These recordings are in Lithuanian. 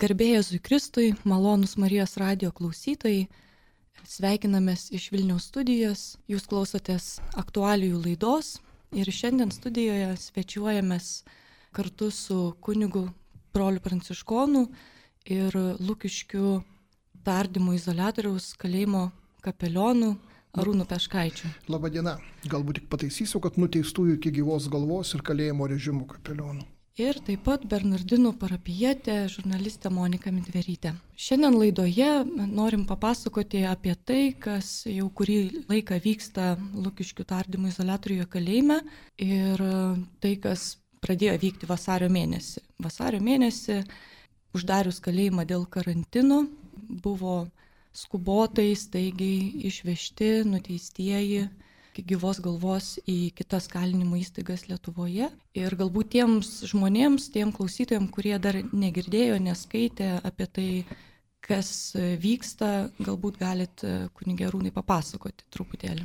Garbė Jėzui Kristui, malonūs Marijos radijo klausytojai, sveikinamės iš Vilniaus studijos, jūs klausotės aktualijų laidos ir šiandien studijoje svečiuojamės kartu su kunigu broliu pranciškonu ir Lukiškių tardymo izoliatoriaus kalėjimo kapelionu Arūnu Peškaičiu. Labadiena, galbūt tik pataisysiu, kad nuteistųjų iki gyvos galvos ir kalėjimo režimų kapelionu. Ir taip pat Bernardinų parapijietė, žurnalistė Monika Midverytė. Šiandien laidoje norim papasakoti apie tai, kas jau kurį laiką vyksta Lukiškių tardymo izoliatoriuje kalėjime ir tai, kas pradėjo vykti vasario mėnesį. Vasario mėnesį uždarius kalėjimą dėl karantino buvo skubotai, staigiai išvežti nuteistieji iki gyvos galvos į kitas kalinimo įstaigas Lietuvoje. Ir galbūt tiems žmonėms, tiem klausytojams, kurie dar negirdėjo, neskaitė apie tai, kas vyksta, galbūt galit kunige Arūnai papasakoti truputėlį.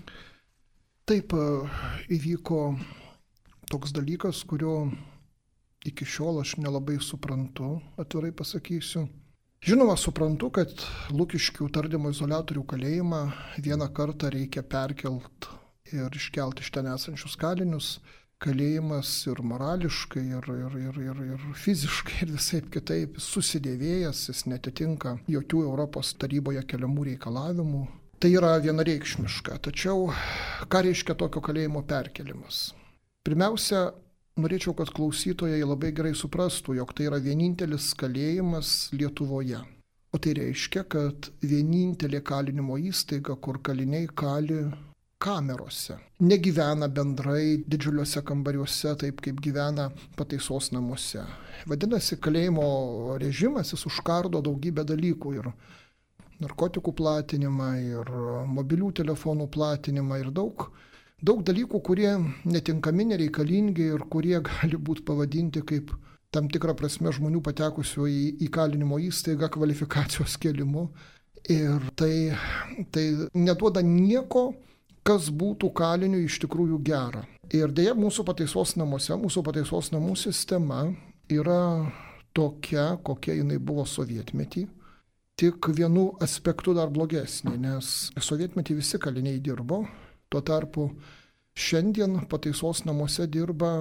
Taip, įvyko toks dalykas, kurio iki šiol aš nelabai suprantu, atvirai pasakysiu. Žinoma, suprantu, kad Lukiškių tardymo izoliatorių kalėjimą vieną kartą reikia perkelt ir iškelti iš ten esančius kalinius. Kalėjimas ir morališkai, ir fiziškai, ir visaip kitaip susidėvėjęs, jis netitinka jokių Europos taryboje keliamų reikalavimų. Tai yra vienareikšmiška. Tačiau ką reiškia tokio kalėjimo perkelimas? Pirmiausia, norėčiau, kad klausytojai labai gerai suprastų, jog tai yra vienintelis kalėjimas Lietuvoje. O tai reiškia, kad vienintelė kalinimo įstaiga, kur kaliniai kali kamerose. Negyvena bendrai didžiuliuose kambariuose, taip kaip gyvena pataisos namuose. Vadinasi, kalėjimo režimas jis užkardo daugybę dalykų ir narkotikų platinimą, ir mobilių telefonų platinimą, ir daug dalykų, kurie netinkami, nereikalingi ir kurie gali būti pavadinti kaip tam tikrą prasme žmonių patekusių į kalinimo įstaigą kvalifikacijos kėlimu. Ir tai neduoda nieko, kas būtų kaliniui iš tikrųjų gera. Ir dėja mūsų pataisos namų sistema yra tokia, kokia jinai buvo sovietmetį, tik vienu aspektu dar blogesnė, nes sovietmetį visi kaliniai dirbo, tuo tarpu šiandien pataisos namuose dirba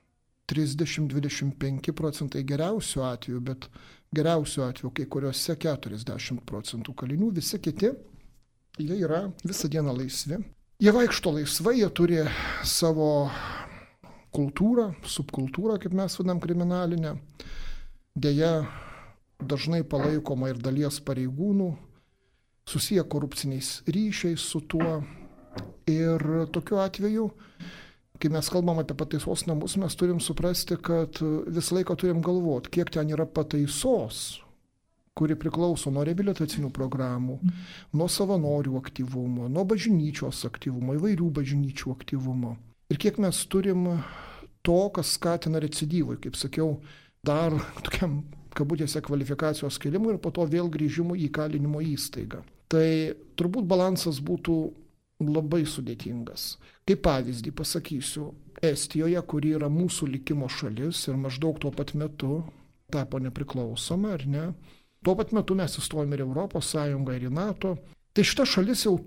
30-25% geriausiu atveju, bet geriausiu atveju kai kuriuose 40% kalinių, visi kiti, jie yra visą dieną laisvi. Jie vaikšto laisvai, jie turi savo kultūrą, subkultūrą, kaip mes vadinam, kriminalinę. Deja, dažnai palaikoma ir dalies pareigūnų, susiję korupciniais ryšiais su tuo. Ir tokiu atveju, kai mes kalbam apie pataisos namus, mes turim suprasti, kad visą laiką turim galvoti, kiek ten yra pataisos, kuri priklauso nuo reabilitacinių programų, nuo savanorių aktyvumo, nuo bažnyčios aktyvumo, įvairių bažnyčių aktyvumo. Ir kiek mes turim to, kas skatina recidyvui, kaip sakiau, dar tokiam kabutėse kvalifikacijos kėlimui ir po to vėl grįžimui į kalinimo įstaigą. Tai turbūt balansas būtų labai sudėtingas. Kaip pavyzdį pasakysiu, Estijoje, kuri yra mūsų likimo šalis ir maždaug tuo pat metu tapo nepriklausoma, ar ne? Tuo pat metu mes įstojome ir Europos Sąjungą, ir į NATO. Tai šita šalis jau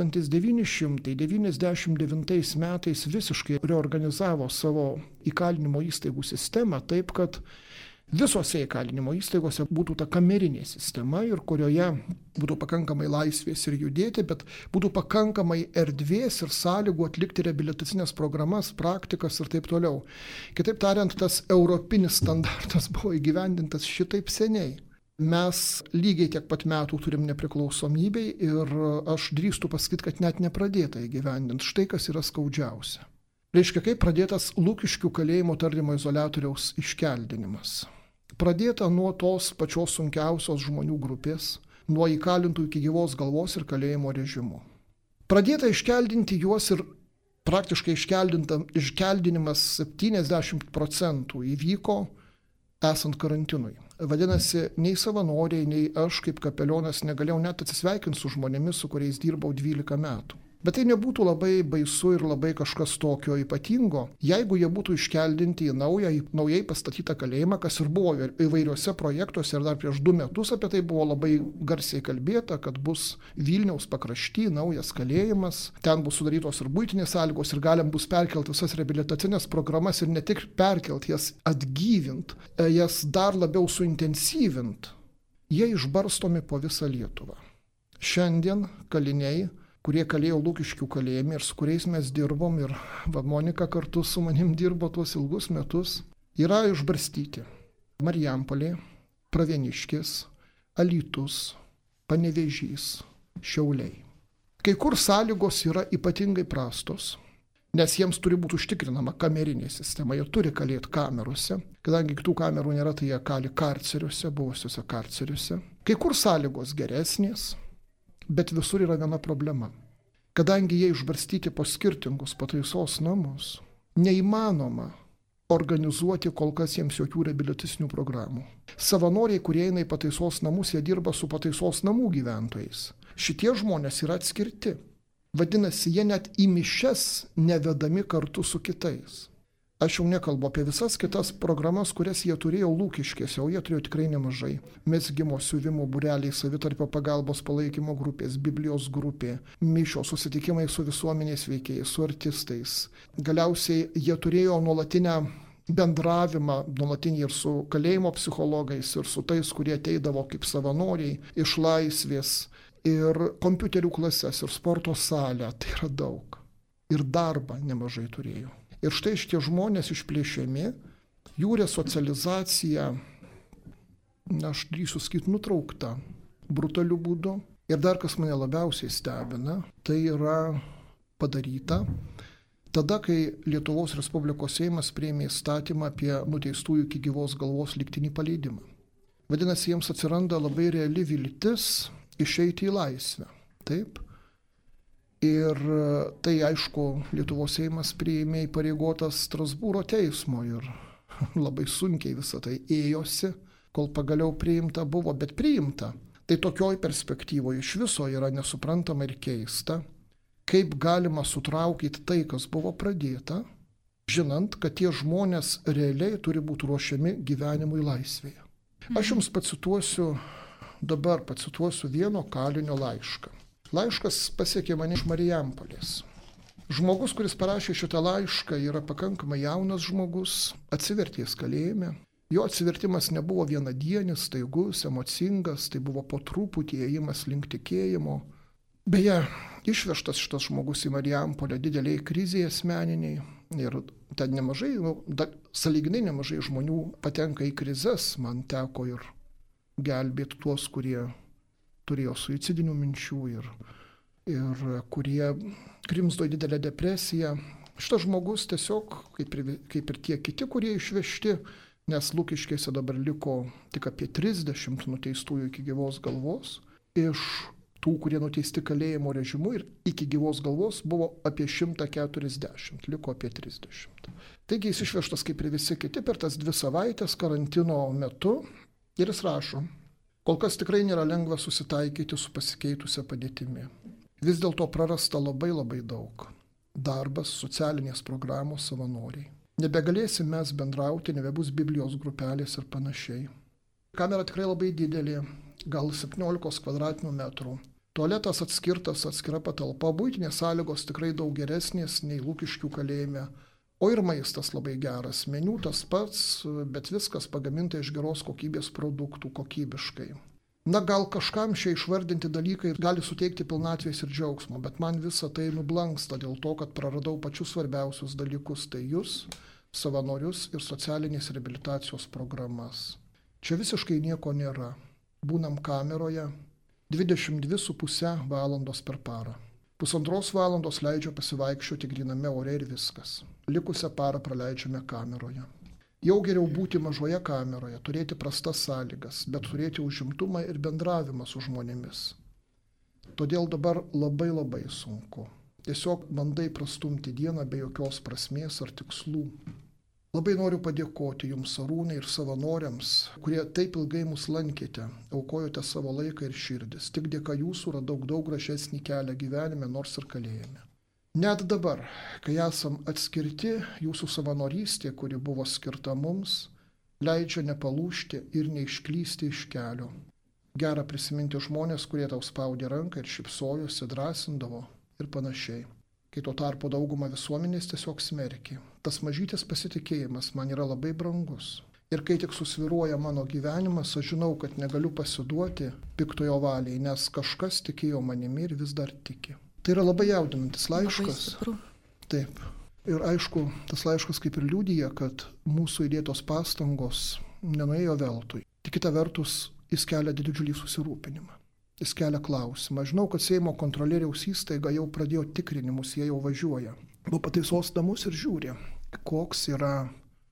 1999 metais visiškai reorganizavo savo įkalinimo įstaigų sistemą taip, kad visose įkalinimo įstaigose būtų ta kamerinė sistema ir kurioje būtų pakankamai laisvės ir judėti, bet būtų pakankamai erdvės ir sąlygų atlikti reabilitacinės programas, praktikas ir taip toliau. Kitaip tariant, tas europinis standartas buvo įgyvendintas šitaip seniai. Mes lygiai tiek pat metų turim nepriklausomybei ir aš drįstu pasakyti, kad net nepradėta įgyvendinti. Štai kas yra skaudžiausia. Reiškia, kaip pradėtas Lukiškių kalėjimo tardymo izoliatoriaus iškeldinimas. Pradėta nuo tos pačios sunkiausios žmonių grupės, nuo įkalintų iki gyvos galvos ir kalėjimo režimų. Pradėta iškeldinti juos ir praktiškai iškeldinimas 70% įvyko esant karantinui. Vadinasi, nei savanoriai, nei aš kaip kapelionas negalėjau net atsisveikinti su žmonėmis, su kuriais dirbau 12 metų. Bet tai nebūtų labai baisu ir labai kažkas tokio ypatingo, jeigu jie būtų iškeldinti į naujai pastatytą kalėjimą, kas ir buvo įvairiuose projektuose ir dar prieš 2 metus apie tai buvo labai garsiai kalbėta, kad bus Vilniaus pakrašty naujas kalėjimas, ten bus sudarytos ir buitinės sąlygos ir galim bus perkelti visas reabilitacinės programas ir ne tik perkelti, jas atgyvint, jas dar labiau suintensyvint. Jie išbarstomi po visą Lietuvą. Šiandien kaliniai, kurie kalėjo Lukiškių kalėjime ir su kuriais mes dirbom, ir Monika kartu su manim dirbo tuos ilgus metus, yra išbarstyti. Marijampolė, Pravieniškės, Alytus, Panevėžys, Šiauliai. Kai kur sąlygos yra ypatingai prastos, nes jiems turi būti užtikrinama kamerinė sistema, jie turi kalėti kamerose, kadangi kitų kamerų nėra, tai jie kali karceriuose, buvusiuose karceriuose. Kai kur sąlygos geresnės, bet visur yra viena problema. Kadangi jie išbarstyti po skirtingus pataisos namus, neįmanoma organizuoti kol kas jiems jokių reabilitacinių programų. Savanoriai, kurie eina į pataisos namus, jie dirba su pataisos namų gyventojais. Šitie žmonės yra atskirti. Vadinasi, jie net į mišias nevedami kartu su kitais. Aš jau nekalbu apie visas kitas programas, kurias jie turėjo Lukiškėse, o jie turėjo tikrai nemažai. Mezgimo, siuvimo būreliai, savitarpio pagalbos palaikymo grupės, Biblijos grupė, mišios, susitikimai su visuomenės veikėjais, su artistais. Galiausiai jie turėjo nuolatinę bendravimą, nuolatinį ir su kalėjimo psichologais, ir su tais, kurie ateidavo kaip savanoriai iš laisvės, ir kompiuterių klases, ir sporto salę, tai yra daug. Ir darbą nemažai turėjo. Ir štai šitie žmonės išplėšiami, jų resocializacija, aš drįsiu sakyti, nutraukta brutaliu būdu. Ir dar kas mane labiausiai stebina, tai yra padaryta tada, kai Lietuvos Respublikos Seimas priėmė įstatymą apie nuteistųjų iki gyvos galvos lygtinį paleidimą. Vadinasi, jiems atsiranda labai reali viltis išeiti į laisvę. Taip? Ir tai, aišku, Lietuvos Seimas priėmė įpareigotas Strasbūro teismo ir labai sunkiai visą tai ėjosi, kol pagaliau priimta buvo, bet priimta. Tai tokioj perspektyvoje iš viso yra nesuprantama ir keista, kaip galima sutraukyti tai, kas buvo pradėta, žinant, kad tie žmonės realiai turi būti ruošiami gyvenimui laisvėje. Aš jums pacituosiu vieno kalinio laišką. Laiškas pasiekė mane iš Marijampolės. Žmogus, kuris parašė šitą laišką, yra pakankamai jaunas žmogus, atsivertės kalėjime. Jo atsivertimas nebuvo vienadienis, staigus, emocingas, tai buvo po truputį ėjimas link tikėjimo. Beje, išvežtas šitas žmogus į Marijampolę dideliai krizėje asmeniniai ir ten nemažai, sąlyginai nemažai žmonių patenka į krizes, man teko ir gelbėti tuos, kurie turėjo suicidinių minčių ir kurie krimzdo į didelę depresiją. Šitas žmogus tiesiog, kaip ir tie kiti, kurie išvežti, nes Lukiškėse dabar liko tik apie 30 nuteistųjų iki gyvos galvos, iš tų, kurie nuteisti kalėjimo režimu ir iki gyvos galvos buvo apie 140, liko apie 30. Taigi jis išvežtas kaip ir visi kiti per tas 2 savaitės karantino metu ir jis rašo: kol kas tikrai nėra lengva susitaikyti su pasikeitusią padėtimi. Vis dėlto prarasta labai daug. Darbas, socialinės programos, savanoriai. Nebegalėsim mes bendrauti, nebebus Biblijos grupelės ir panašiai. Kamera tikrai labai didelė, gal 17 kvadratinių metrų. Tualetas atskirtas, atskira patalpa, buitinės sąlygos tikrai daug geresnės nei Lukiškių kalėjime. O ir maistas labai geras, meniu tas pats, bet viskas pagaminta iš geros kokybės produktų, kokybiškai. Na, gal kažkam šie išvardinti dalykai gali suteikti pilnatvės ir džiaugsmo, bet man visa tai nublanksta dėl to, kad praradau pačius svarbiausius dalykus, tai jūs, savanorius ir socialinės reabilitacijos programas. Čia visiškai nieko nėra. Būnam kameroje 22,5 valandos per parą. 1,5 valandos leidžia pasivaikščioti gryname ore ir viskas. Likusią parą praleidžiame kameroje. Jau geriau būti mažoje kameroje, turėti prastas sąlygas, bet turėti užimtumą ir bendravimą su žmonėmis. Todėl dabar labai sunku. Tiesiog bandai prastumti dieną be jokios prasmės ar tikslų. Labai noriu padėkoti Jums, Arūnai, ir savanoriams, kurie taip ilgai mus lankėte, aukojote savo laiką ir širdis. Tik dėka Jūsų radau daug gražesnį kelią gyvenime, nors ir kalėjime. Net dabar, kai esam atskirti, Jūsų savanorystė, kuri buvo skirta mums, leidžia nepalūžti ir neišklysti iš kelio. Gera prisiminti žmonės, kurie tau spaudė ranką ir šypsojosi, drąsindavo ir panašiai. Kai tuo tarpu dauguma visuomenės tiesiog smerkė. Tas mažytis pasitikėjimas man yra labai brangus. Ir kai tik susviruoja mano gyvenimas, aš žinau, kad negaliu pasiduoti piktojo valiai, nes kažkas tikėjo manimi ir vis dar tiki. Tai yra labai jaudinantis laiškas. Taip. Ir aišku, tas laiškas kaip ir liudija, kad mūsų įdėtos pastangos nenuėjo veltui. Tik kita vertus, jis kelia didžiulį susirūpinimą. Jis kelia klausimą. Žinau, kad Seimo kontrolieriaus įstaiga jau pradėjo tikrinimus, jie jau važiuoja po pataisos namus ir žiūri, koks yra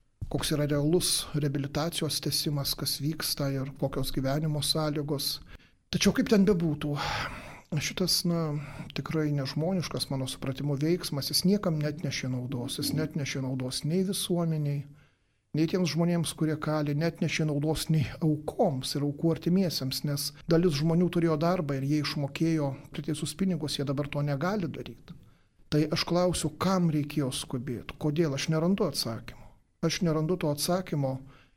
realus reabilitacijos tęsimas, kas vyksta ir kokios gyvenimo sąlygos. Tačiau kaip ten bebūtų, šitas, tikrai nežmoniškas mano supratimu veiksmas, jis niekam net nešė naudos. Jis net nešė naudos nei visuomeniai, nei tiems žmonėms, kurie kali, net nešė naudos nei aukoms ir aukų artimiesiems, nes dalis žmonių turėjo darbą ir jie išmokėjo priteisus pinigus, jie dabar to negali daryti. Tai aš klausiu, kam reikėjo skubėti, kodėl, aš nerandu atsakymo. Aš nerandu to atsakymo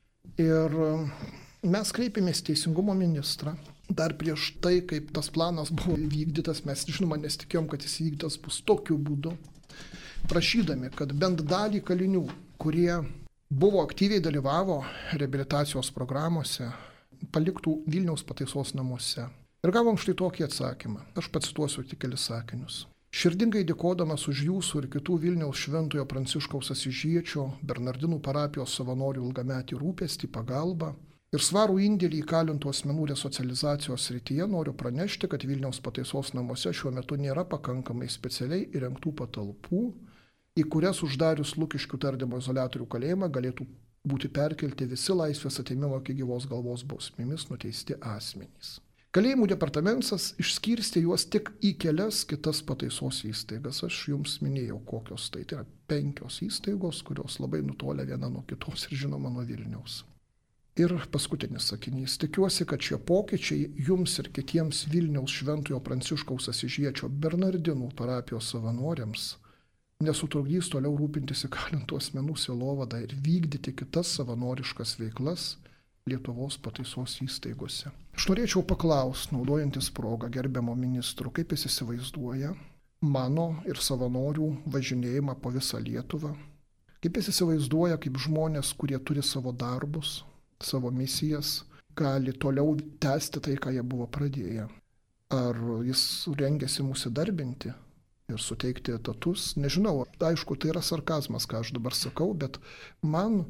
ir mes kreipėmės Teisingumo ministrą. Dar prieš tai, kaip tas planas buvo vykdytas, mes žinoma nesitikėjom, kad jis vykdytas bus tokiu būdu, prašydami, kad bent dalį kalinių, kurie buvo aktyviai dalyvavo reabilitacijos programuose, paliktų Vilniaus pataisos namuose. Ir gavom štai tokį atsakymą. Aš pacituosiu tik kelis sakinius. Širdingai dėkodamas už Jūsų ir kitų Vilniaus Šventojo Pranciškaus Asyžiečio Bernardinų parapijos savanorių ilgametį rūpestį, pagalbą ir svarų indėlį įkalintų asmenų resocializacijos srityje, noriu pranešti, kad Vilniaus pataisos namuose šiuo metu nėra pakankamai specialiai įrengtų patalpų, į kurias uždarius Lukiškių tardymo izoliatorių kalėjimą galėtų būti perkelti visi laisvės atėmimo iki gyvos galvos bausmėmis nuteisti asmenys. Kalėjimų departamentas išskirstė juos tik į kelias kitas pataisos įstaigas. Aš jums minėjau, kokios tai. Tai yra 5 įstaigos, kurios labai nutolę viena nuo kitos ir žinoma nuo Vilniaus. Ir paskutinis sakinys. Tikiuosi, kad šie pokyčiai jums ir kitiems Vilniaus Šventojo Pranciškaus Asyžiečio Bernardinų parapijos savanoriams nesutrukdys toliau rūpintis įkalintų asmenų sielovadą ir vykdyti kitas savanoriškas veiklas Lietuvos pataisos įstaigose. Aš norėčiau paklausti, naudojantis progą gerbiamo ministro, kaip jis įsivaizduoja mano ir savanorių važinėjimą po visą Lietuvą, kaip jis įsivaizduoja, kaip žmonės, kurie turi savo darbus, savo misijas, gali toliau tęsti tai, ką jie buvo pradėję. Ar jis rengiasi mūsų darbinti ir suteikti etatus, nežinau, aišku, tai yra sarkazmas, ką aš dabar sakau, bet man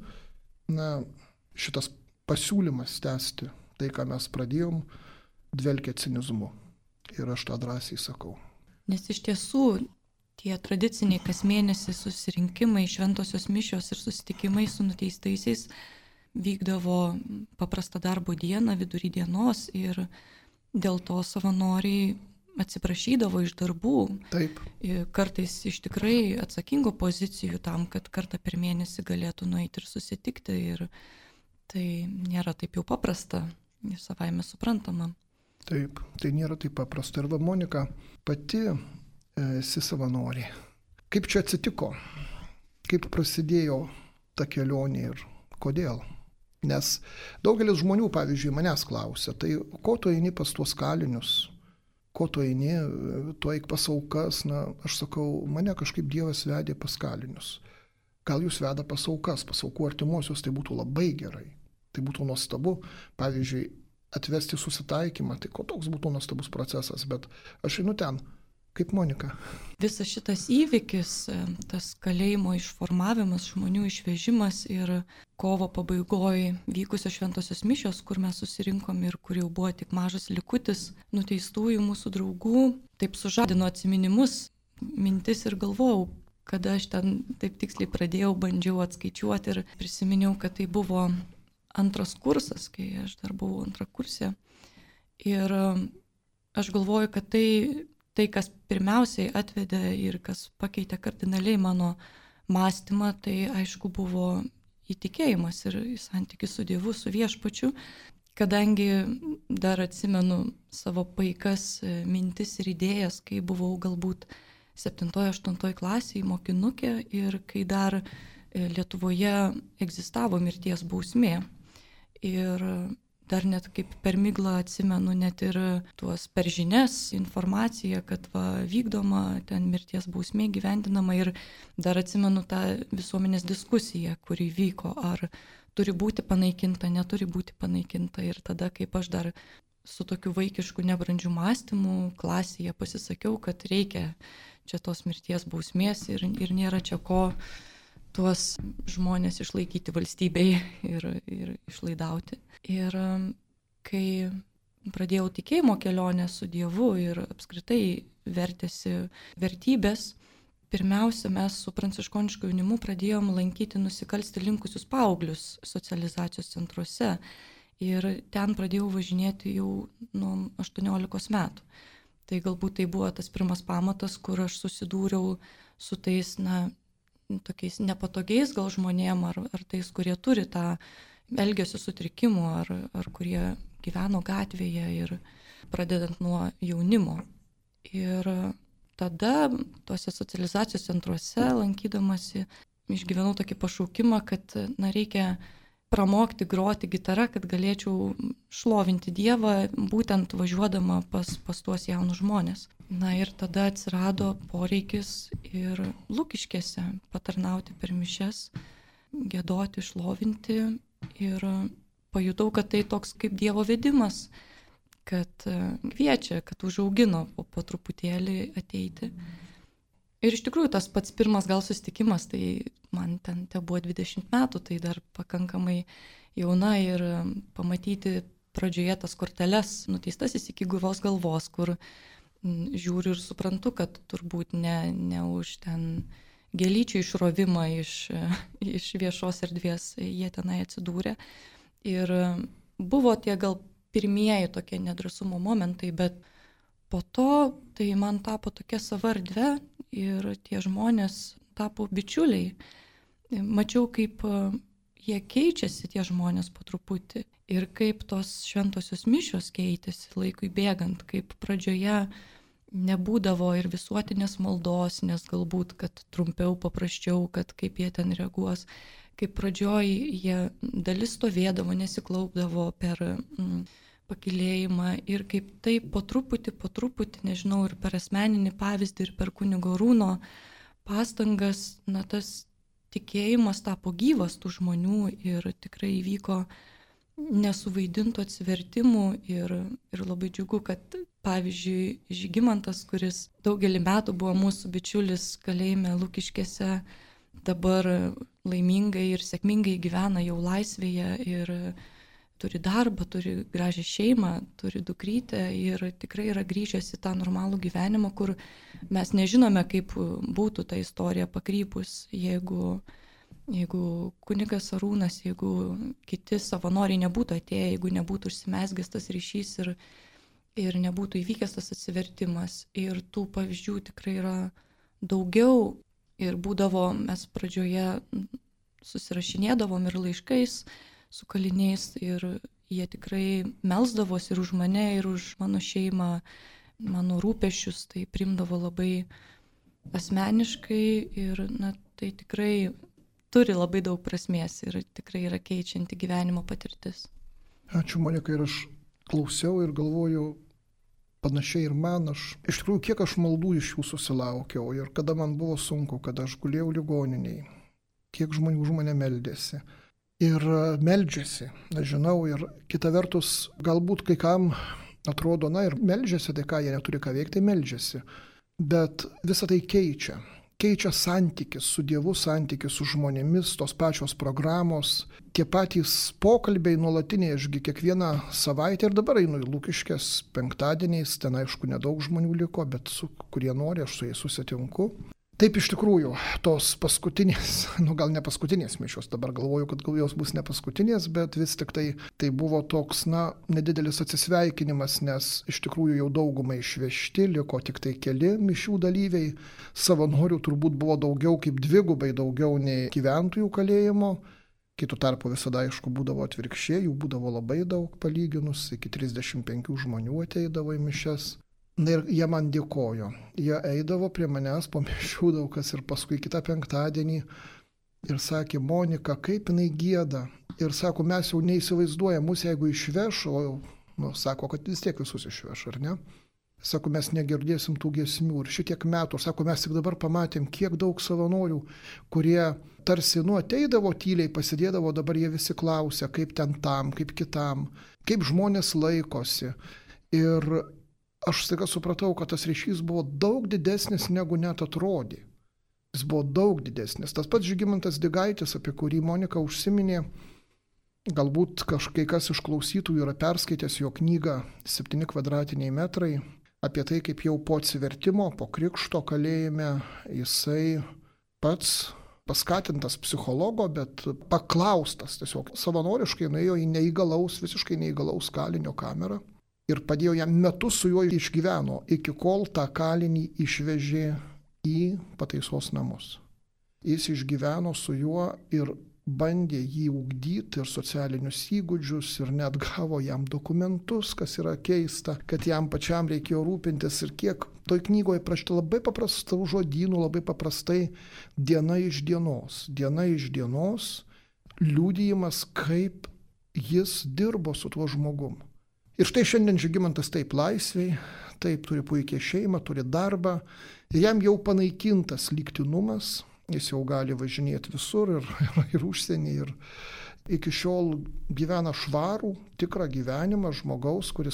šitas pasiūlymas tęsti tai, ką mes pradėjom, dvelkia cinizmu. Ir aš tą drąsiai sakau. Nes iš tiesų tie tradiciniai kas mėnesį susirinkimai, šventosios mišios ir susitikimai su nuteistaisiais vykdavo paprastą darbo dieną, vidury dienos ir dėl to savanoriai atsiprašydavo iš darbų. Taip. Kartais iš tikrai atsakingų pozicijų tam, kad kartą per mėnesį galėtų nueiti ir susitikti. Ir tai nėra taip jau paprasta, savaime suprantama. Taip, tai nėra taip paprasta. Ir va, Monika, pati esi savanorė. Kaip čia atsitiko? Kaip prasidėjo ta kelionė ir kodėl? Nes daugelis žmonių, pavyzdžiui, manęs klausia, tai ko tu eini pas tuos kalinius? Ko tu eini, tu eik pas aukas, aš sakau, mane kažkaip Dievas vedė pas kalinius. Gal jūs veda pas aukas, pas aukų artimuosius, tai būtų labai gerai. Tai būtų nuostabu, pavyzdžiui, atvesti susitaikymą, tai ko toks būtų nuostabus procesas, bet aš einu ten, kaip Monika. Visas šitas įvykis, tas kalėjimo išformavimas, žmonių išvežimas ir kovo pabaigoje vykusios šventosios mišios, kur mes susirinkom ir kur jau buvo tik mažas likutis nuteistųjų mūsų draugų, taip sužadino atsiminimus, mintis ir galvojau, kada aš ten taip tiksliai pradėjau, bandžiau atskaičiuoti ir prisiminiau, kad tai buvo 2 kursas, kai aš dar buvau 2 kursė. Ir aš galvoju, kad tai, kas pirmiausiai atvedė ir kas pakeitė kardinaliai mano mąstymą, tai aišku buvo į tikėjimas ir į santykį su Dievu, su viešpačiu, kadangi dar atsimenu savo paikas mintis ir idėjas, kai buvau galbūt 7-8 klasėje mokinukė ir kai dar Lietuvoje egzistavo mirties bausmė. Ir dar net kaip per miglą atsimenu net ir tuos per žinias informaciją, kad vykdoma ten mirties bausmė gyvendinama ir dar atsimenu tą visuomenės diskusiją, kuri vyko, ar turi būti panaikinta, neturi būti panaikinta. Ir tada, kaip aš dar su tokiu vaikišku nebrandžiu mąstymu klasėje pasisakiau, kad reikia čia tos mirties bausmės ir nėra čia ko tuos žmonės išlaikyti valstybei ir išlaidauti. Ir kai pradėjau tikėjimo kelionę su Dievu ir apskritai vertėsi vertybės, pirmiausia, mes su pranciškonišku jaunimu pradėjom lankyti nusikalsti linkusius paauglius socializacijos centruose. Ir ten pradėjau važinėti jau nuo 18 metų. Tai galbūt tai buvo tas pirmas pamatas, kur aš susidūriau su tais, tokiais nepatogiais gal žmonėm, ar tais, kurie turi tą elgesio sutrikimų, ar kurie gyveno gatvėje ir pradedant nuo jaunimo. Ir tada tuose socializacijos centruose lankydamasi išgyvenau tokį pašaukimą, kad reikia pramokti groti gitarą, kad galėčiau šlovinti Dievą, būtent važiuodama pas tuos jaunus žmonės. Ir tada atsirado poreikis ir Lukiškėse patarnauti per mišias, giedoti, šlovinti ir pajutau, kad tai toks kaip Dievo vedimas, kad kviečia, kad užaugino po truputėlį ateiti. Ir iš tikrųjų tas pats pirmas gal susitikimas, tai man ten buvo 20 metų, tai dar pakankamai jauna ir pamatyti pradžioje tas korteles nuteistasis iki gyvos galvos, kur žiūriu ir suprantu, kad turbūt ne už ten gėlyčių išrovimą iš viešos erdvės jie tenai atsidūrė. Ir buvo tie gal pirmieji tokie nedrąsumo momentai, bet po to tai man tapo tokia sava erdvė ir tie žmonės tapo bičiuliai. Mačiau, kaip jie keičiasi, tie žmonės po truputį, ir kaip tos šventosios mišios keitėsi laikui bėgant, kaip pradžioje nebūdavo ir visuotinės maldos, nes galbūt, kad trumpiau, paprasčiau, kad kaip jie ten reaguos, kaip pradžioj jie dalis stovėdavo, nesiklaupdavo per pakilėjimą ir kaip tai po truputį, nežinau, ir per asmeninį pavyzdį, ir per kunigo Arūno pastangas, tas tikėjimas tapo gyvas tų žmonių ir tikrai įvyko nesuvaidintų atsivertimų ir labai džiugu, kad pavyzdžiui Žygimantas, kuris daugelį metų buvo mūsų bičiulis kalėjime Lukiškėse, dabar laimingai ir sėkmingai gyvena jau laisvėje ir turi darbą, turi gražią šeimą, turi dukrytę ir tikrai yra grįžęs į tą normalų gyvenimą, kur mes nežinome, kaip būtų ta istorija pakrypus, jeigu kunigas Arūnas, jeigu kiti savanoriai nebūtų atėję, jeigu nebūtų užsimezgęs tas ryšys ir nebūtų įvykęs tas atsivertimas. Ir tų pavyzdžių tikrai yra daugiau ir būdavo, mes pradžioje susirašinėdavom ir laiškais su kaliniais ir jie tikrai melsdavosi ir už mane, ir už mano šeimą, mano rūpesčius, tai priimdavo labai asmeniškai ir tai tikrai turi labai daug prasmės ir tikrai yra keičianti gyvenimo patirtis. Ačiū, Monika, ir aš klausiau ir galvoju, panašiai ir man, iš tikrųjų, kiek aš maldų iš jų susilaukiau ir kada man buvo sunku, kada aš gulėjau ligoniniai, kiek žmonių už mane meldėsi. Ir meldžiasi, aš žinau, ir kita vertus, galbūt kai kam atrodo, ir meldžiasi, tai ką, jie neturi ką veikti, tai meldžiasi. Bet visą tai keičia santykis su Dievu, santykis su žmonėmis, tos pačios programos, tie patys pokalbiai nuolatiniai, ašgi kiekvieną savaitę ir dabar einu į Lukiškes penktadieniais, ten aišku nedaug žmonių liko, bet kurie nori, aš su jais susitinku. Taip iš tikrųjų, tos paskutinės, gal ne paskutinės mišios, dabar galvoju, kad gal jos bus ne paskutinės, bet vis tik tai buvo toks, nedidelis atsisveikinimas, nes iš tikrųjų jau daugumai išvežti, liko tik tai keli mišių dalyviai, savanorių turbūt buvo daugiau kaip dvigubai daugiau nei gyventojų kalėjimo, Kitų tarpu visada, aišku, būdavo atvirkščiai, jų būdavo labai daug palyginus, iki 35 žmonių ateidavo į mišias. Na ir jie man dėkojo. Jie eidavo prie manęs po mišių daug kas ir paskui kitą penktadienį ir sakė, Monika, kaip jinai gieda. Ir sako, mes jau neįsivaizduojam, mus jeigu išveš, o sako, kad vis tiek visus išveš, ar ne? Sako, mes negirdėsim tų giesmių ir šitiek metų. Sako, mes tik dabar pamatėm, kiek daug savanorių, kurie tarsi ateidavo tyliai, pasidėdavo, dabar jie visi klausia, kaip ten tam, kaip kitam, kaip žmonės laikosi. Ir aš staiga supratau, kad tas ryšys buvo daug didesnis, negu net atrodė. Jis buvo daug didesnis. Tas pats Žygimantas Digaitis, apie kurį Monika užsiminė, galbūt kai kas iš klausytojų yra perskaitęs jo knygą 7 kvadratiniai metrai, apie tai, kaip jau po atsivertimo, po krikšto kalėjime, jisai pats paskatintas psichologo, bet paklaustas tiesiog savanoriškai nuėjo į visiškai neįgalaus kalinio kamerą ir padėjo jam metus su juo išgyveno, iki kol tą kalinį išvežė į pataisos namus. Jis išgyveno su juo ir bandė jį ugdyti ir socialinius įgūdžius ir net gavo jam dokumentus, kas yra keista, kad jam pačiam reikėjo rūpintis ir kiek toj knygoje prašyta labai paprastų žodynų, labai paprastai diena iš dienos, liudijimas, kaip jis dirbo su tuo žmogum. Ir štai šiandien Žygimantas taip laisviai, taip turi puikią šeimą, turi darbą ir jam jau panaikintas lygtinumas. Jis jau gali važinėti visur ir užsienį ir iki šiol gyvena švarų, tikrą gyvenimą žmogaus, kuris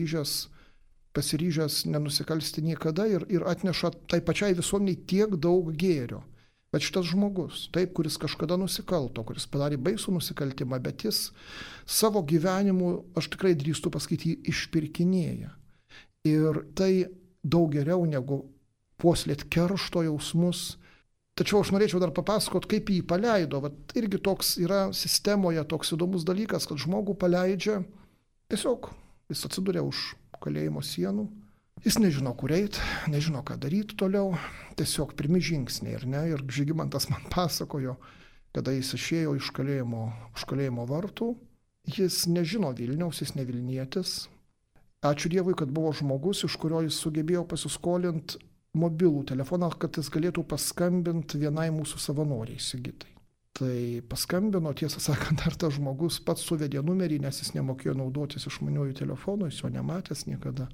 pasiryžęs nenusikalsti niekada ir atneša tai pačiai visuomeniai tiek daug gėrio. Bet šitas žmogus, taip, kuris kažkada nusikalto, kuris padarė baisų nusikaltimą, bet jis savo gyvenimu, aš tikrai drįstu pasakyti, išpirkinėja. Ir tai daug geriau negu puoselėti keršto jausmus. Tačiau aš norėčiau dar papasakot, kaip jį paleido. Vat irgi toks yra sistemoje toks įdomus dalykas, kad žmogų paleidžia, tiesiog jis atsiduria už kalėjimo sienų, jis nežino, kur eiti, nežino, ką daryti toliau, tiesiog pirmi žingsniai, ar ne? Ir Žygimantas man pasakojo, kada jis išėjo iš kalėjimo vartų, jis nežino Vilniaus, jis ne Vilnietis. Ačiū Dievui, kad buvo žmogus, iš kurio jis sugebėjo pasiskolinti mobilų telefoną, kad jis galėtų paskambinti vienai mūsų savanoriai Sigitai. Tai paskambino, tiesą sakant, dar tas žmogus pats suvedė numerį, nes jis nemokėjo naudotis išmaniuoju telefonu, jis jo nematęs niekada,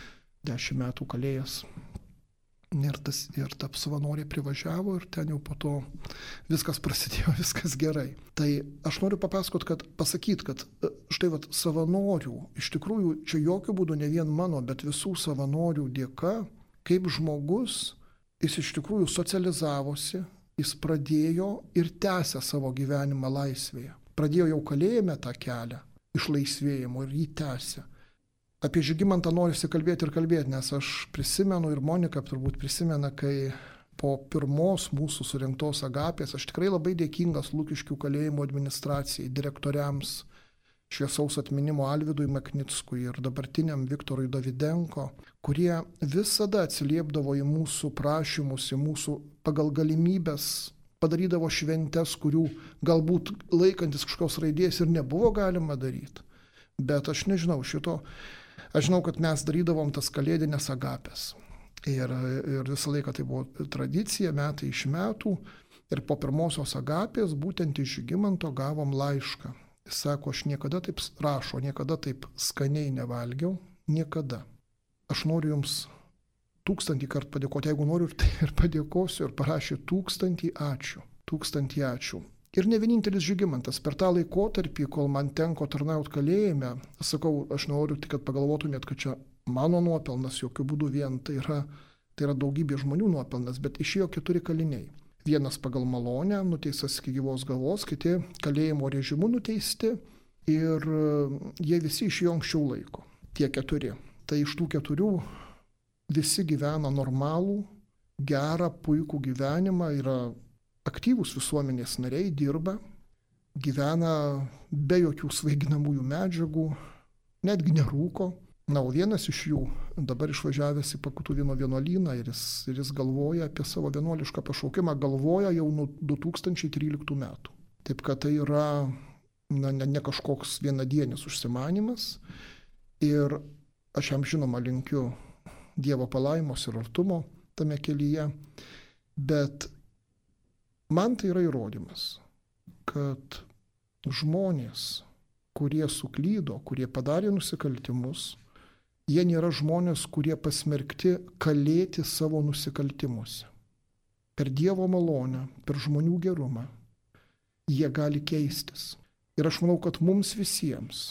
10 metų kalėjęs. Ir ta savanorė privažiavo ir ten jau po to viskas prasidėjo, viskas gerai. Tai aš noriu pasakyti, kad štai savanorių, iš tikrųjų čia jokių būdų ne vien mano, bet visų savanorių dėka, kaip žmogus, jis iš tikrųjų socializavosi, jis pradėjo ir tęsė savo gyvenimą laisvėje. Pradėjo jau kalėjime tą kelią išlaisvėjimo ir jį tęsė. Apie Žygimantą norisi kalbėti, nes aš prisimenu ir Monika turbūt prisimena, kai po pirmos mūsų surinktos agapės aš tikrai labai dėkingas Lukiškių kalėjimo administracijai, direktoriams, šviesaus atminimo Alvydui Maknickui ir dabartiniam Viktorui Davidenko, kurie visada atsiliepdavo į mūsų prašymus, į mūsų pagal galimybės, padarydavo šventes, kurių galbūt laikantis kažkokios raidės ir nebuvo galima daryti. Bet aš nežinau šito, aš žinau, kad mes darydavom tas kalėdinės agapės. Ir visą laiką tai buvo tradicija, metai iš metų. Ir po pirmosios agapės būtent iš Žygimanto gavom laišką. Jis sako, aš niekada taip rašo, niekada taip skaniai nevalgiau, niekada. Aš noriu jums 1000 kartų padėkoti, jeigu noriu ir padėkosiu, ir parašė 1000 ačiū, 1000 ačiū. Ir ne vienintelis Žygimantas, per tą laikotarpį, kol man tenko tarnauti kalėjime, sakau, aš noriu tik, kad pagalvotumėt, kad čia mano nuopelnas, jokių būdų vien, tai yra daugybė žmonių nuopelnas, bet išėjo 4 kaliniai. Vienas pagal malonę, nuteistas iki gyvos galvos, kiti kalėjimo režimu nuteisti ir jie visi išėjo anksčiau laiko, tie 4. Tai iš tų 4 visi gyvena normalų, gerą, puikų gyvenimą, yra aktyvūs visuomenės nariai, dirba, gyvena be jokių svaiginamųjų medžiagų, netgi nerūko. Na, o vienas iš jų dabar išvažiavęs į Pakutuvino vienuolyną ir jis galvoja apie savo vienuolišką pašaukimą, galvoja jau nuo 2013 metų. Taip kad tai yra ne kažkoks vienadienis užsimanimas. Ir aš jam žinoma linkiu Dievo palaimos ir artumo tame kelyje, bet man tai yra įrodymas, kad žmonės, kurie suklydo, kurie padarė nusikaltimus, jie nėra žmonės, kurie pasmerkti kalėti savo nusikaltimuose. Per Dievo malonę, per žmonių gerumą jie gali keistis. Ir aš manau, kad mums visiems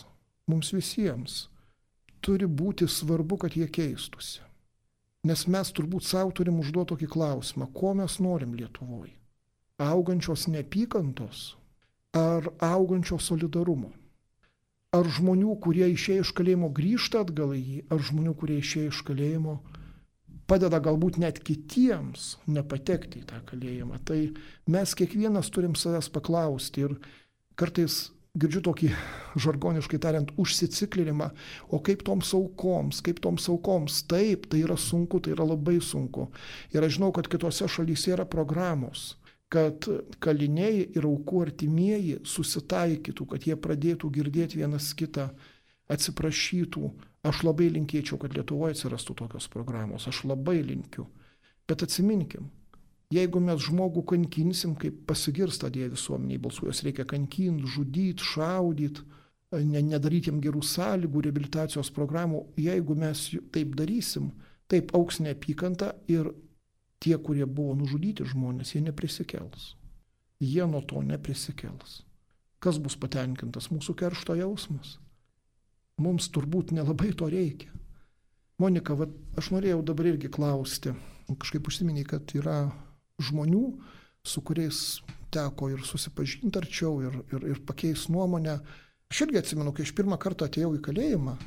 turi būti svarbu, kad jie keistųsi. Nes mes turbūt savo turim užduoti tokį klausimą, ko mes norim Lietuvoje. Augančios neapykantos ar augančios solidarumo? Ar žmonių, kurie išėjo iš kalėjimo, grįžta atgal į jį, ar žmonių, kurie išėjo iš kalėjimo, padeda galbūt net kitiems nepatekti į tą kalėjimą. Tai mes kiekvienas turim savęs paklausti ir kartais girdžiu tokį žargoniškai tariant užsiciklinimą, o kaip toms aukoms, taip, tai yra sunku, tai yra labai sunku. Ir aš žinau, kad kitose šalyse yra programos, kad kaliniai ir aukų artimieji susitaikytų, kad jie pradėtų girdėti vienas kitą, atsiprašytų. Aš labai linkėčiau, kad Lietuvoje atsirastų tokios programos, aš labai linkiu. Bet atsiminkim, jeigu mes žmogų kankinsim, kaip pasigirsta dėja visuomeniai balsų, jos reikia kankinti, žudyti, šaudyti, nedaryti jam gerų sąlygų, reabilitacijos programų, jeigu mes taip darysim, taip augs neapykanta ir tie, kurie buvo nužudyti žmonės, jie neprisikels. Jie nuo to neprisikels. Kas bus patenkintas? Mūsų keršto jausmas. Mums turbūt nelabai to reikia. Monika, aš norėjau dabar irgi klausti, kažkaip užsiminiai, kad yra žmonių, su kuriais teko ir susipažinti arčiau ir pakeis nuomonę. Aš irgi atsimenu, kai aš pirmą kartą atėjau į kalėjimą,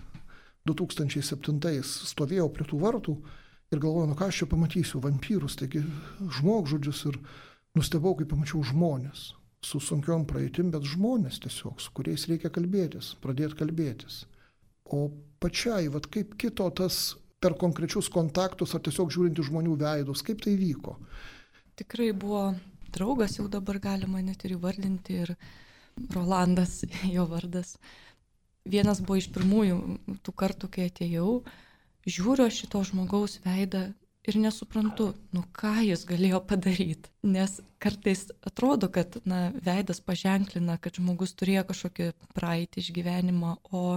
2007 stovėjau prie tų vartų ir galvojau, ką aš čia pamatysiu, vampyrus, taigi žmogžudžius, ir nustebau, kai pamačiau žmonės su sunkiom praeitim, bet žmonės tiesiog, su kuriais reikia kalbėtis, pradėti kalbėtis. O pačiai, kaip kito tas per konkrečius kontaktus ar tiesiog žiūrint į žmonių veidus, kaip tai vyko? Tikrai buvo draugas, jau dabar galima net ir įvardinti, ir Rolandas, jo vardas. Vienas buvo iš pirmųjų tų kartų, kai atėjau, žiūriu šito žmogaus veidą ir nesuprantu, ką jis galėjo padaryti. Nes kartais atrodo, kad veidas paženklina, kad žmogus turėjo kažkokį praeitį išgyvenimą,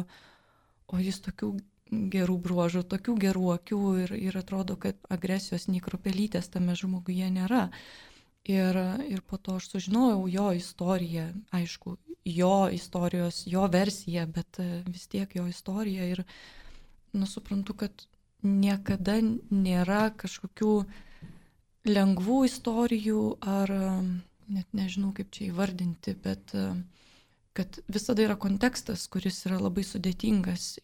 o jis tokių gerų bruožų, tokių gerų akių ir atrodo, kad agresijos nei kruopelytės tame žmoguje nėra. Ir po to aš sužinojau jo istoriją, aišku, jo istorijos, jo versiją, bet vis tiek jo istorija ir suprantu, kad niekada nėra kažkokių lengvų istorijų ar net nežinau, kaip čia įvardinti, bet kad visada yra kontekstas, kuris yra labai sudėtingas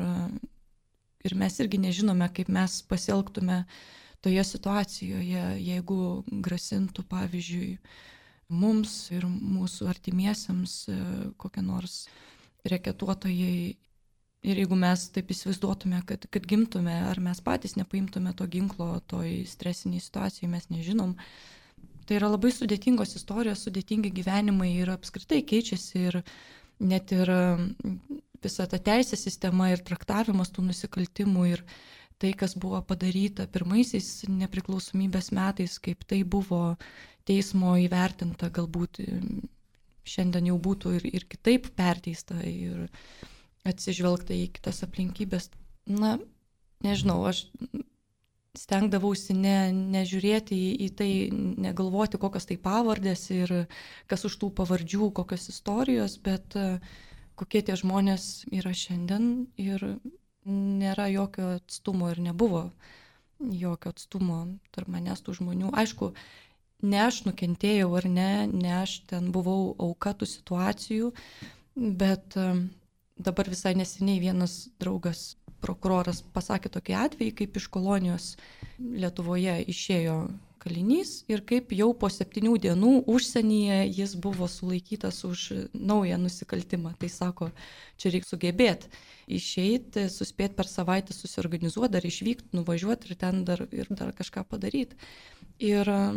ir mes irgi nežinome, kaip mes pasielgtume toje situacijoje, jeigu grasintų, pavyzdžiui, mums ir mūsų artimiesiems kokie nors reketuotojai. Ir jeigu mes taip įsivaizduotume, kad gimtume, ar mes patys nepaimtume to ginklo toj stresiniai situacijai, mes nežinom. Tai yra labai sudėtingos istorijos, sudėtingi gyvenimai ir apskritai keičiasi ir net ir visa ta teisės sistema ir traktavimas tų nusikaltimų ir tai, kas buvo padaryta pirmaisiais nepriklausomybės metais, kaip tai buvo teismo įvertinta, galbūt šiandien jau būtų ir kitaip perteista ir atsižvelgta į kitas aplinkybės. Nežinau, aš stengdavausi nežiūrėti į tai, negalvoti, kokios tai pavardės ir kas už tų pavardžių, kokios istorijos, bet kokie tie žmonės yra šiandien ir nėra jokio atstumo ir nebuvo jokio atstumo tarp manęs tų žmonių. Aišku, ne aš nukentėjau ar ne aš ten buvau auka tų situacijų, bet dabar visai neseniai vienas draugas, prokuroras, pasakė tokį atvejį, kaip iš kolonijos Lietuvoje išėjo kalinys ir kaip jau po 7 dienų užsienyje jis buvo sulaikytas už naują nusikaltimą. Tai sako, čia reikia sugebėti išeiti, suspėti per savaitę susiorganizuoti, dar išvykti, nuvažiuoti ir ten dar kažką padaryti. Ir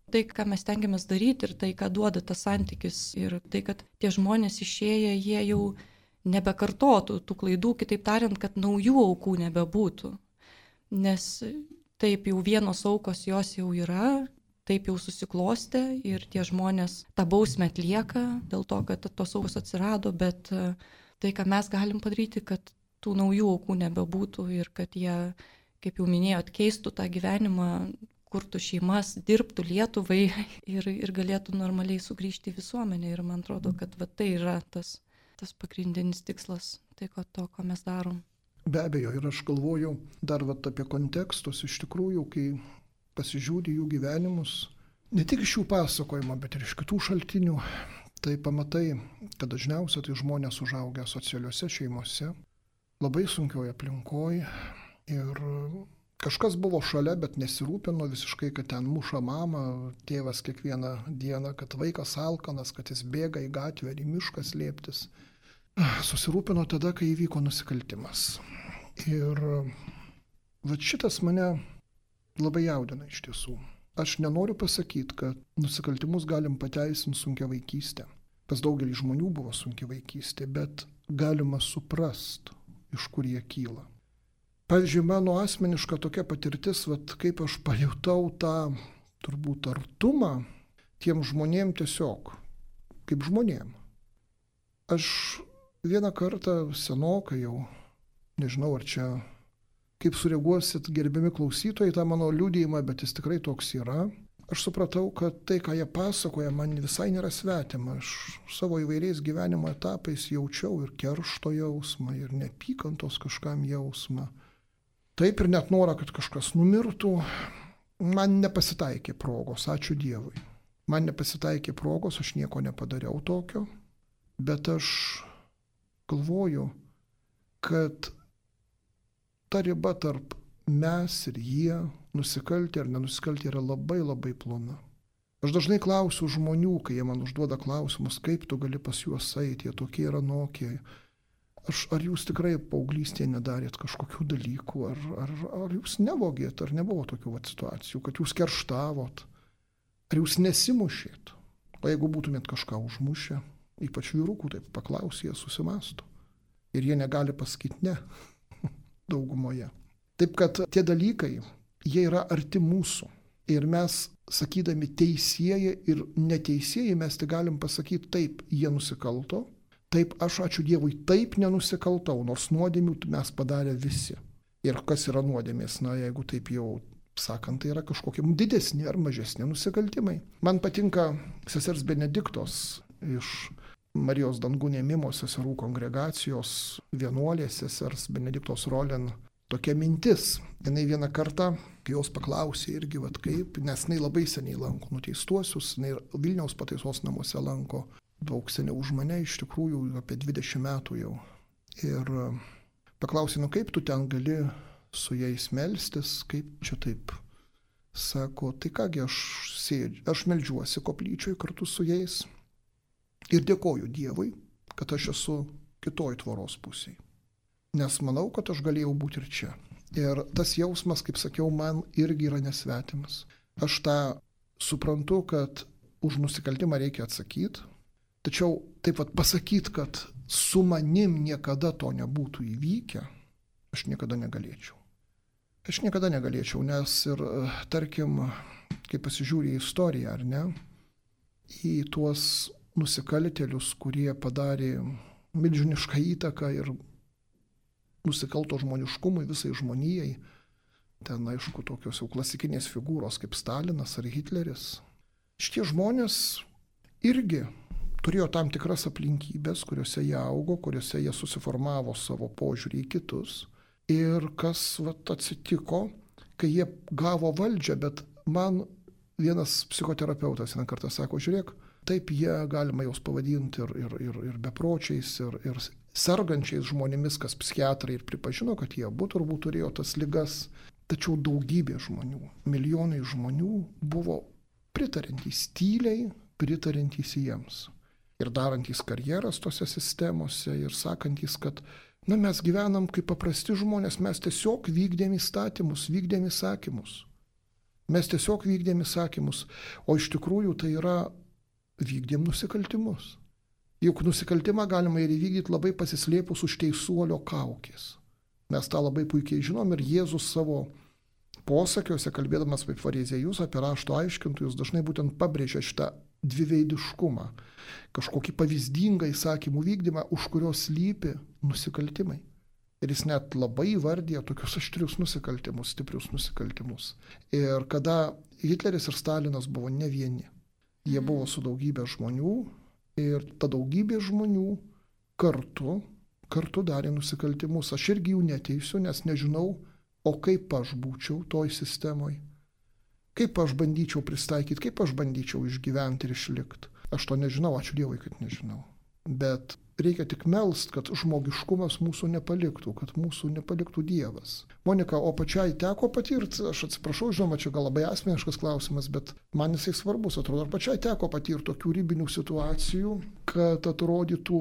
Tai, ką mes tengiamės daryti ir tai, ką duoda tas santykis ir tai, kad tie žmonės išėję, jie jau nebekartotų tų klaidų, kitaip tariant, kad naujų aukų nebebūtų. Nes taip jau vienos aukos jos jau yra, taip jau susiklostė ir tie žmonės tą bausmę atlieka dėl to, kad tos aukos atsirado, bet tai, ką mes galim padaryti, kad tų naujų aukų nebebūtų ir kad jie, kaip jau minėjot, keistų tą gyvenimą, kurtų šeimas, dirbtų Lietuvai ir galėtų normaliai sugrįžti į visuomenę. Ir man atrodo, kad tai yra tas pagrindinis tikslas, tai to, ko mes darom. Be abejo, ir aš galvoju dar apie kontekstus, iš tikrųjų, kai pasižiūri jų gyvenimus, ne tik iš jų pasakojimo, bet ir iš kitų šaltinių, tai pamatai, kad dažniausiai tai žmonės užaugę socialiuose šeimose, labai sunkioje aplinkoje ir kažkas buvo šalia, bet nesirūpino visiškai, kad ten muša mamą, tėvas kiekvieną dieną, kad vaikas alkanas, kad jis bėga į gatvę ar į mišką slėptis. Susirūpino tada, kai įvyko nusikaltimas. Ir šitas mane labai jaudina iš tiesų. Aš nenoriu pasakyti, kad nusikaltimus galim pateisinti sunkia vaikystė. Pas daugelį žmonių buvo sunkia vaikystė, bet galima suprast, iš kur jie kyla. Pavyzdžiui, mano asmeniška tokia patirtis, kaip aš pajutau tą turbūt artumą tiem žmonėm tiesiog, kaip žmonėm. Aš vieną kartą senokai jau, nežinau ar čia, kaip sureaguosit gerbiami klausytojai tą mano liudijimą, bet jis tikrai toks yra. Aš supratau, kad tai, ką jie pasakoja, man visai nėra svetima. Aš savo įvairiais gyvenimo etapais jaučiau ir keršto jausmą, ir neapykantos kažkam jausmą. Taip ir net norą, kad kažkas numirtų, man nepasitaikė progos, ačiū Dievui. Man nepasitaikė progos, aš nieko nepadariau tokio, bet aš galvoju, kad ta riba tarp mes ir jie, nusikaltę ar nenusikaltę, yra labai labai plona. Aš dažnai klausiu žmonių, kai jie man užduoda klausimus, kaip tu gali pas juos eiti, jie tokie ir anokie. Ar jūs tikrai paauglystėje nedarėt kažkokių dalykų, ar jūs nevogėt, ar nebuvo tokių situacijų, kad jūs kerštavot, ar jūs nesimušėt. O jeigu būtumėt kažką užmušę, ypač vyrukų, taip paklausė, jie susimąsto. Ir jie negali pasakyti ne daugumoje. Taip kad tie dalykai, jie yra arti mūsų. Ir mes, sakydami teisieji ir neteisieji, mes tik galim pasakyti taip, jie nusikalto. Taip, aš ačiū Dievui, taip nenusikaltau, nors nuodėmių mes padarė visi. Ir kas yra nuodėmės, jeigu taip jau sakant, tai yra kažkokie didesni ar mažesni nusikaltimai. Man patinka sesers Benediktos iš Marijos dangų ėmimo seserų kongregacijos vienuolės sesers Benediktos Rolen tokia mintis. Jinai vieną kartą, kai jos paklausė irgi, kaip, nes jinai labai seniai lanko nuteistuosius, jinai Vilniaus pataisos namuose lanko. Daug seniau už mane, iš tikrųjų apie 20 metų jau. Ir paklausė, kaip tu ten gali su jais melstis, kaip čia taip. Sako, tai kągi aš meldžiuosi koplyčioje kartu su jais ir dėkoju Dievui, kad aš esu kitoj tvoros pusėje. Nes manau, kad aš galėjau būti ir čia. Ir tas jausmas, kaip sakiau, man irgi yra nesvetimas. Aš tą suprantu, kad už nusikaltimą reikia atsakyti. Tačiau taip pasakyti, kad su manim niekada to nebūtų įvykę, aš niekada negalėčiau. Aš niekada negalėčiau, nes ir, tarkim, kai pasižiūrė į istoriją, ar ne, į tuos nusikaltėlius, kurie padarė milžinišką įtaką ir nusikalto žmoniškumui, visai žmonijai, ten, aišku, tokios jau klasikinės figūros kaip Stalinas ar Hitleris. Šitie žmonės irgi turėjo tam tikras aplinkybės, kuriuose jie augo, kuriuose jie susiformavo savo požiūrį į kitus. Ir kas atsitiko, kai jie gavo valdžią, bet man vienas psichoterapeutas vieną kartą sako, žiūrėk, taip jie galima jos pavadinti ir bepročiais, ir sergančiais žmonėmis, kas psichiatrai ir pripažino, kad jie abu turbūt turėjo tas ligas. Tačiau daugybė žmonių, milijonai žmonių buvo pritarintys tyliai, pritarintys jiems. Ir darantys karjeras tose sistemose ir sakantys, kad mes gyvenam kaip paprasti žmonės, mes tiesiog vykdėm įstatymus, vykdėm įsakymus. Mes tiesiog vykdėm įsakymus, o iš tikrųjų tai yra vykdėm nusikaltimus. Juk nusikaltimą galima ir įvykdyti labai pasislėpus už teisuolio kaukės. Mes tą labai puikiai žinom ir Jėzus savo posakiuose, kalbėdamas apie fariziejus, apie rašto aiškintojus, dažnai būtent pabrėžia šitą dviveidiškumą, kažkokį pavyzdingą įsakymų vykdymą, už kurio slypi nusikaltimai. Ir jis net labai įvardija tokius aštrius nusikaltimus, stiprius nusikaltimus. Ir kada Hitleris ir Stalinas buvo ne vieni, jie buvo su daugybė žmonių ir ta daugybė žmonių kartu darė nusikaltimus. Aš irgi jų neteisiu, nes nežinau, o kaip aš būčiau toj sistemoje. Kaip aš bandyčiau pristaikyti, kaip aš bandyčiau išgyventi ir išlikti. Aš to nežinau, ačiū Dievui, kad nežinau. Bet reikia tik melst, kad žmogiškumas mūsų nepaliktų, kad mūsų nepaliktų Dievas. Monika, o pačiai teko patirti, aš atsiprašau, žinoma, čia gal labai asmeniškas klausimas, bet man jisai svarbus, atrodo, ar pačiai teko patirti tokių ribinių situacijų, kad atrodytų,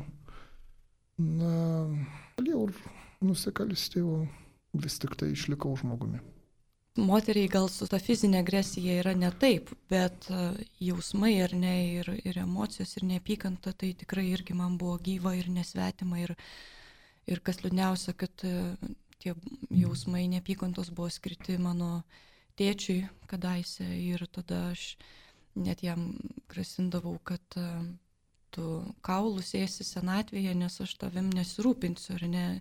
galėjau nusikalsti, o vis tik tai išlikau žmogumi. Moteriai gal su ta fizinė agresija yra ne taip, bet jausmai ar ne, ir emocijos, ir neapykanta, tai tikrai irgi man buvo gyva ir nesvetima. Ir kas liūdniausia, kad tie jausmai neapykantos buvo skirti mano tėčiui kadaise ir tada aš net jam grasindavau, kad tu kaulus ėsi senatvėje, nes aš tavim nesirūpinsiu, ar ne.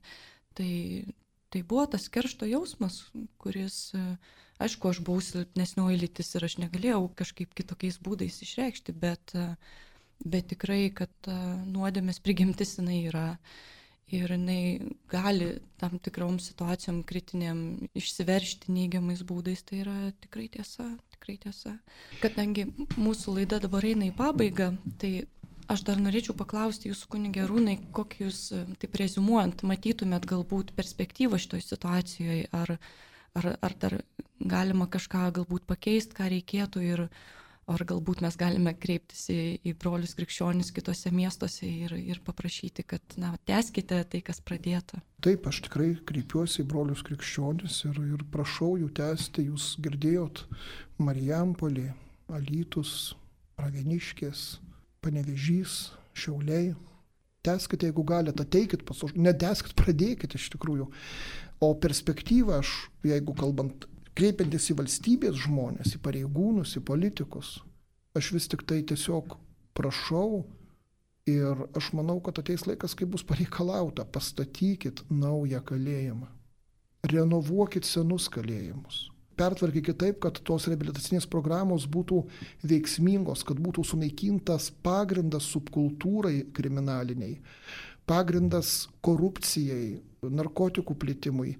Tai buvo tas keršto jausmas, kuris, aišku, aš buvau silpnesnioji lytis ir aš negalėjau kažkaip kitokiais būdais išreikšti, bet tikrai, kad nuodėmės prigimtis jinai yra ir jinai gali tam tikrom situacijom kritiniam išsiveršti neigiamais būdais, tai yra tikrai tiesa. Kadangi mūsų laida dabar eina į pabaigą, tai aš dar norėčiau paklausti jūsų, kunige Arūnai, kokį jūs, taip reziumuojant, matytumėt galbūt perspektyvą šitoj situacijoje, ar dar galima kažką galbūt pakeisti, ką reikėtų, ir ar galbūt mes galime kreiptis į brolius krikščionis kitose miestuose ir paprašyti, kad tęskite tai, kas pradėta. Taip, aš tikrai kreipiuosi į brolius krikščionis ir prašau jų tęsti. Jūs girdėjot Marijampolė, Alytus, Pravieniškės, Panevėžys, Šiauliai. Tęskite, jeigu galite, ateikit pas mus, netęskit, pradėkit iš tikrųjų. O perspektyvą aš, jeigu kalbant, kreipiantis į valstybės žmonės, į pareigūnus, į politikus, aš vis tik tai tiesiog prašau ir aš manau, kad ateis laikas, kai bus pareikalauta, pastatykit naują kalėjimą, renovuokit senus kalėjimus. Pertvarkykit taip, kad tos reabilitacinės programos būtų veiksmingos, kad būtų sunaikintas pagrindas subkultūrai kriminaliniai, pagrindas korupcijai, narkotikų plitimui.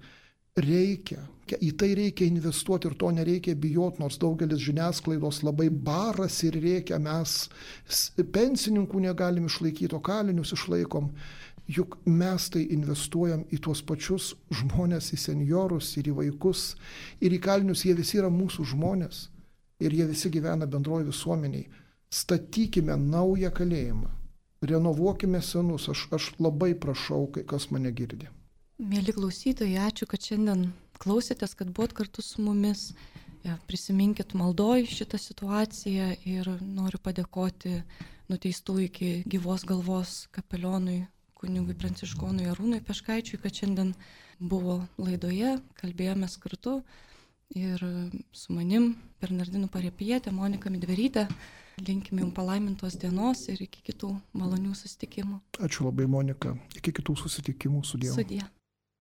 Į tai reikia investuoti ir to nereikia bijoti, nors daugelis žiniasklaidos labai barasi ir reikia, mes pensininkų negalim išlaikyti, o kalinius išlaikom. Juk mes tai investuojam į tuos pačius žmonės, į senjorus ir į vaikus ir į kalinius, jie visi yra mūsų žmonės ir jie visi gyvena bendroje visuomeniai. Statykime naują kalėjimą, renovuokime senus, aš labai prašau, kai kas mane girdi. Mėly klausytojai, ačiū, kad šiandien klausėtės, kad buvot kartu su mumis. Prisiminkit maldoj šitą situaciją ir noriu padėkoti nuteistų iki gyvos galvos kapelionui kunigui Pranciškonui Arūnui Peškaičiui, kad šiandien buvo laidoje, kalbėjomės kartu ir su manim Bernardinų parapijietė Monika Midverytė. Linkime jums palaimintos dienos ir iki kitų malonių susitikimų. Ačiū labai, Monika. Iki kitų susitikimų. Sudie.